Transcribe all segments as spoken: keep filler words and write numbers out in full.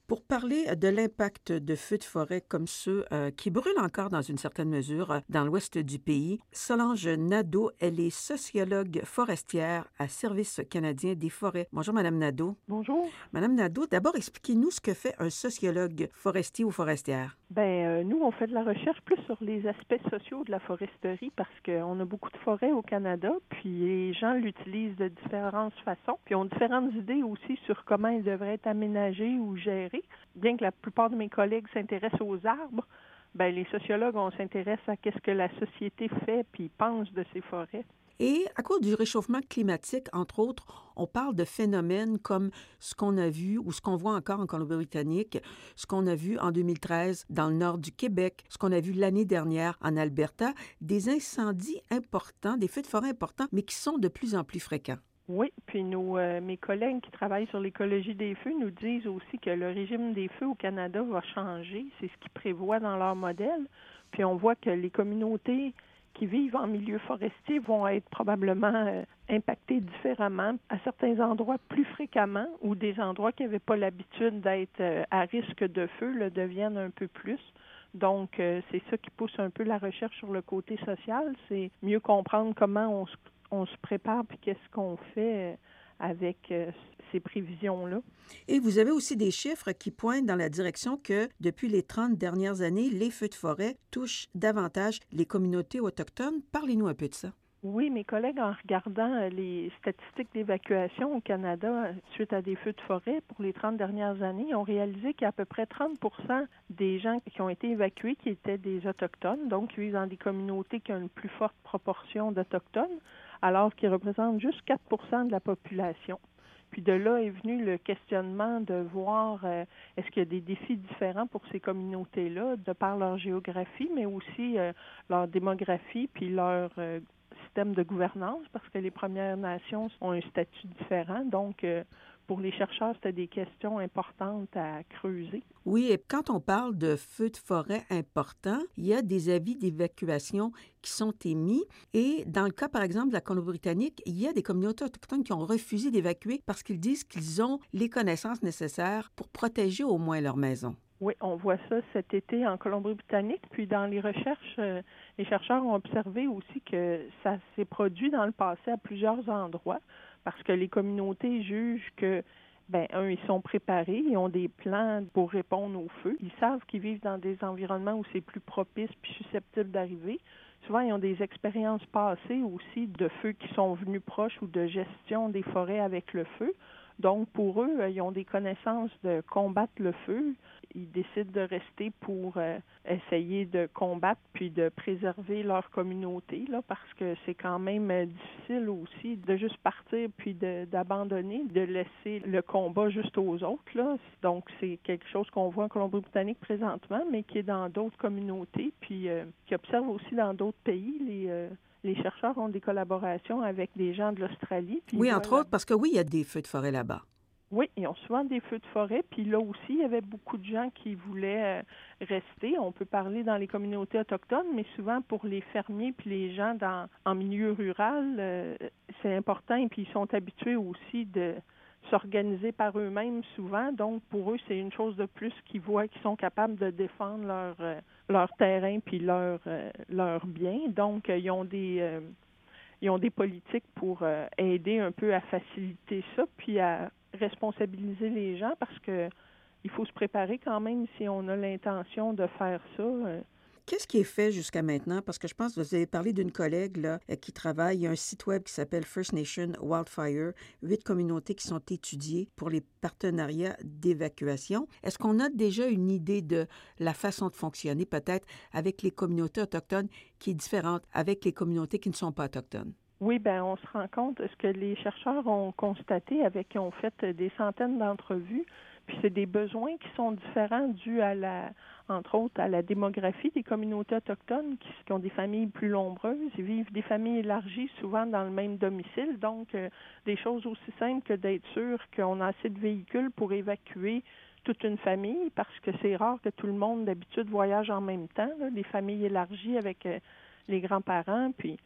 Pour parler de l'impact de feux de forêt comme ceux euh, qui brûlent encore dans une certaine mesure euh, dans l'ouest du pays, Solange Nadeau, elle est sociologue forestière à Service canadien des forêts. Bonjour, Madame Nadeau. Bonjour. Madame Nadeau, d'abord, expliquez-nous ce que fait un sociologue forestier ou forestière. Ben, euh, nous, on fait de la recherche plus sur les aspects sociaux de la foresterie parce qu'on a beaucoup de forêts au Canada, puis les gens l'utilisent de différentes façons, puis ont différentes idées aussi sur comment ils devraient être aménagés ou gérés. Bien que la plupart de mes collègues s'intéressent aux arbres, ben, les sociologues, on s'intéresse à qu'est-ce que la société fait puis pense de ces forêts. Et à cause du réchauffement climatique, entre autres, on parle de phénomènes comme ce qu'on a vu ou ce qu'on voit encore en Colombie-Britannique, ce qu'on a vu en deux mille treize dans le nord du Québec, ce qu'on a vu l'année dernière en Alberta, des incendies importants, des feux de forêt importants, mais qui sont de plus en plus fréquents. Oui, puis nos, euh, mes collègues qui travaillent sur l'écologie des feux nous disent aussi que le régime des feux au Canada va changer. C'est ce qu'ils prévoient dans leur modèle. Puis on voit que les communautés qui vivent en milieu forestier vont être probablement euh, impactées différemment, à certains endroits plus fréquemment, ou des endroits qui n'avaient pas l'habitude d'être euh, à risque de feu le deviennent un peu plus. Donc, euh, c'est ça qui pousse un peu la recherche sur le côté social, c'est mieux comprendre comment on se on se prépare puis qu'est-ce qu'on fait avec euh, ces prévisions-là. Et vous avez aussi des chiffres qui pointent dans la direction que depuis les trente dernières années, les feux de forêt touchent davantage les communautés autochtones. Parlez-nous un peu de ça. Oui, mes collègues, en regardant les statistiques d'évacuation au Canada suite à des feux de forêt pour les trente dernières années, ont réalisé qu'il y a à peu près trente pour cent des gens qui ont été évacués qui étaient des Autochtones, donc qui vivent dans des communautés qui ont une plus forte proportion d'Autochtones, alors qu'ils représentent juste quatre pour cent de la population. Puis de là est venu le questionnement de voir euh, est-ce qu'il y a des défis différents pour ces communautés-là, de par leur géographie, mais aussi euh, leur démographie, puis leur euh, système de gouvernance, parce que les Premières Nations ont un statut différent. Donc, euh, pour les chercheurs, c'était des questions importantes à creuser. Oui, et quand on parle de feux de forêt importants, il y a des avis d'évacuation qui sont émis. Et dans le cas, par exemple, de la Colombie-Britannique, il y a des communautés autochtones qui ont refusé d'évacuer parce qu'ils disent qu'ils ont les connaissances nécessaires pour protéger au moins leur maison. Oui, on voit ça cet été en Colombie-Britannique. Puis dans les recherches, euh, les chercheurs ont observé aussi que ça s'est produit dans le passé à plusieurs endroits parce que les communautés jugent que, ben, un, ils sont préparés, ils ont des plans pour répondre aux feux. Ils savent qu'ils vivent dans des environnements où c'est plus propice puis susceptible d'arriver. Souvent, ils ont des expériences passées aussi de feux qui sont venus proches ou de gestion des forêts avec le feu. Donc, pour eux, ils ont des connaissances de combattre le feu. Ils décident de rester pour euh, essayer de combattre puis de préserver leur communauté, là, parce que c'est quand même euh, difficile aussi de juste partir puis de, d'abandonner, de laisser le combat juste aux autres, là. Donc, c'est quelque chose qu'on voit en Colombie-Britannique présentement, mais qui est dans d'autres communautés, puis euh, qui observe aussi dans d'autres pays. Les euh, Les chercheurs ont des collaborations avec des gens de l'Australie. Puis Oui, entre voilà. autres, parce que oui, il y a des feux de forêt là-bas. Oui, ils ont souvent des feux de forêt. Puis là aussi, il y avait beaucoup de gens qui voulaient euh, rester. On peut parler dans les communautés autochtones, mais souvent pour les fermiers puis les gens dans en milieu rural, euh, c'est important. Et puis ils sont habitués aussi de s'organiser par eux-mêmes souvent. Donc pour eux, c'est une chose de plus qu'ils voient qu'ils sont capables de défendre leur euh, leur terrain puis leur euh, leurs biens. Donc euh, ils ont des euh, ils ont des politiques pour euh, aider un peu à faciliter ça, puis à responsabiliser les gens parce que il faut se préparer quand même si on a l'intention de faire ça. Euh. Qu'est-ce qui est fait jusqu'à maintenant? Parce que je pense que vous avez parlé d'une collègue là, euh, qui travaille. Il y a un site web qui s'appelle First Nation Wildfire. Huit communautés qui sont étudiées pour les partenariats d'évacuation. Est-ce qu'on a déjà une idée de la façon de fonctionner peut-être avec les communautés autochtones qui est différente avec les communautés qui ne sont pas autochtones? Oui, ben on se rend compte, ce que les chercheurs ont constaté avec, ils ont fait des centaines d'entrevues, puis c'est des besoins qui sont différents dus à la, entre autres, à la démographie des communautés autochtones qui, qui ont des familles plus nombreuses. Ils vivent des familles élargies, souvent dans le même domicile, donc euh, des choses aussi simples que d'être sûr qu'on a assez de véhicules pour évacuer toute une famille, parce que c'est rare que tout le monde d'habitude voyage en même temps, là, des familles élargies avec euh, les grands-parents, puis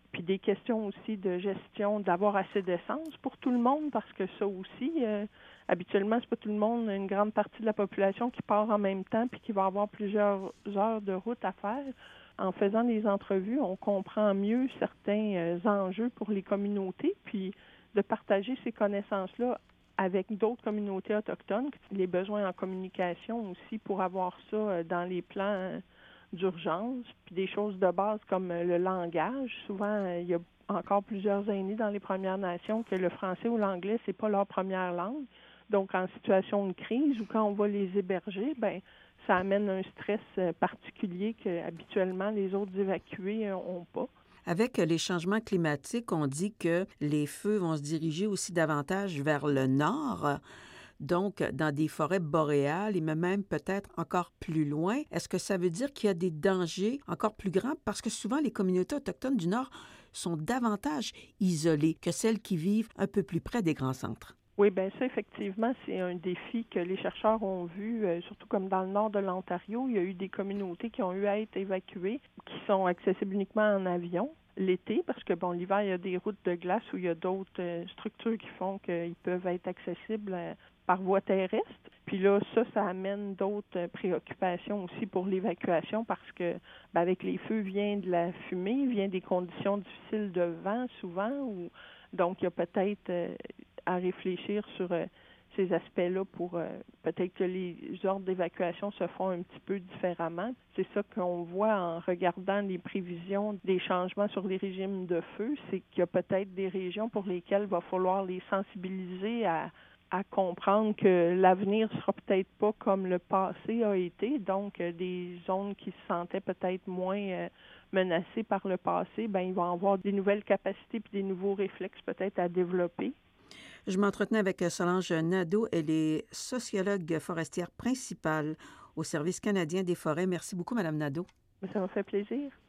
Puis des questions aussi de gestion, d'avoir assez d'essence pour tout le monde, parce que ça aussi, euh, habituellement, c'est pas tout le monde, une grande partie de la population qui part en même temps puis qui va avoir plusieurs heures de route à faire. En faisant des entrevues, on comprend mieux certains euh, enjeux pour les communautés, puis de partager ces connaissances-là avec d'autres communautés autochtones, les besoins en communication aussi pour avoir ça euh, dans les plans euh, d'urgence, puis des choses de base comme euh, le langage. Souvent, euh, il y a encore plusieurs aînés dans les Premières Nations que le français ou l'anglais, c'est pas leur première langue. Donc, en situation de crise ou quand on va les héberger, ben ça amène un stress euh, particulier que habituellement les autres évacués n'ont pas. Avec les changements climatiques, on dit que les feux vont se diriger aussi davantage vers le nord, donc dans des forêts boréales et même peut-être encore plus loin. Est-ce que ça veut dire qu'il y a des dangers encore plus grands? Parce que souvent, les communautés autochtones du Nord sont davantage isolées que celles qui vivent un peu plus près des grands centres. Oui, bien ça, effectivement, c'est un défi que les chercheurs ont vu, euh, surtout comme dans le nord de l'Ontario, il y a eu des communautés qui ont eu à être évacuées, qui sont accessibles uniquement en avion l'été, parce que, bon, l'hiver, il y a des routes de glace où il y a d'autres euh, structures qui font qu'ils peuvent être accessibles euh, par voie terrestre. Puis là, ça, ça amène d'autres euh, préoccupations aussi pour l'évacuation, parce que, ben, avec les feux vient de la fumée, vient des conditions difficiles de vent souvent, ou donc il y a peut-être euh, à réfléchir sur euh, ces aspects-là pour euh, peut-être que les ordres d'évacuation se font un petit peu différemment. C'est ça qu'on voit en regardant les prévisions des changements sur les régimes de feu, c'est qu'il y a peut-être des régions pour lesquelles il va falloir les sensibiliser à, à comprendre que l'avenir sera peut-être pas comme le passé a été, donc euh, des zones qui se sentaient peut-être moins euh, menacées par le passé, ben ils vont avoir des nouvelles capacités puis des nouveaux réflexes peut-être à développer. Je m'entretenais avec Solange Nadeau. Elle est sociologue forestière principale au Service canadien des forêts. Merci beaucoup, Madame Nadeau. Ça m'a fait plaisir.